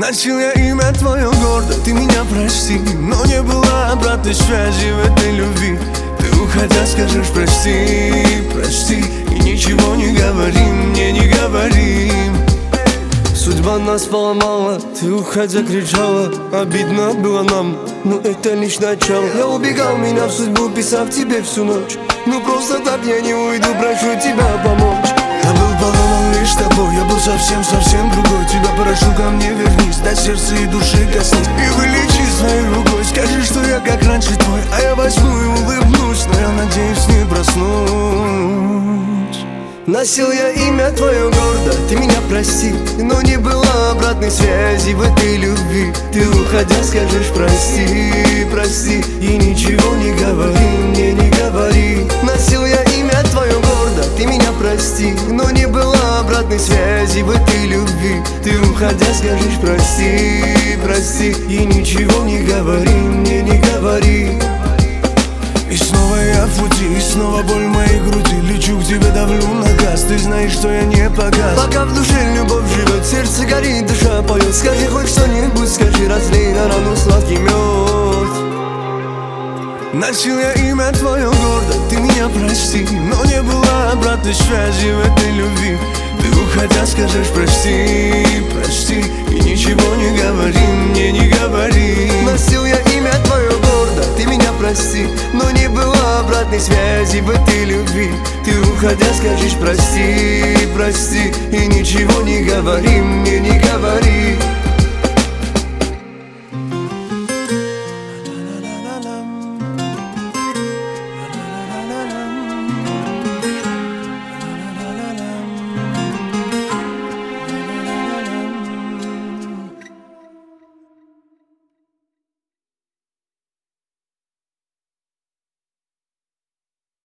Носил я имя твое гордо, ты меня прости, но не было обратной связи в этой любви. Ты уходя скажешь прости, прости, и ничего не говори мне, не говори. Судьба нас поломала, ты уходя кричала, обидно было нам, но это лишь начало. Я убегал, меня в судьбу, писав тебе всю ночь. Ну просто так я не уйду, прошу тебя помочь. Я был поломан лишь тобой, я был совсем другой. Тебя прошу, ко мне вернись, до сердца и души коснись и вылечи своей рукой. Скажи, что я как раньше твой, а я возьму и улыбнусь, но я надеюсь не проснусь. Носил я имя твое гордо, ты меня прости, но не было обратной связи в этой любви. Ты уходя скажешь прости, прости, и ничего не говори мне, не говори. Носил я имя твое гордо, ты меня прости, но не было обратной связи в этой любви. Ты уходя скажешь прости, прости, и ничего не говори мне, не говори. И снова я в пути, и снова боль в моей груди. Лечу к тебе, давлю на газ, ты знаешь, что я не погас. Пока в душе любовь живет, сердце горит, душа поет. Скажи хоть что-нибудь, скажи, разлей на рану сладкий мед. Носил я имя твое гордо, ты меня прости, но не было обратной связи в этой любви. Ты уходя скажешь прости, прости, и ничего не говори мне, не говори. Носил я имя твое гордо, ты меня прости, но не было обратной связи в этой любви. Ты уходя скажешь прости, прости, и ничего не говори мне, не говори.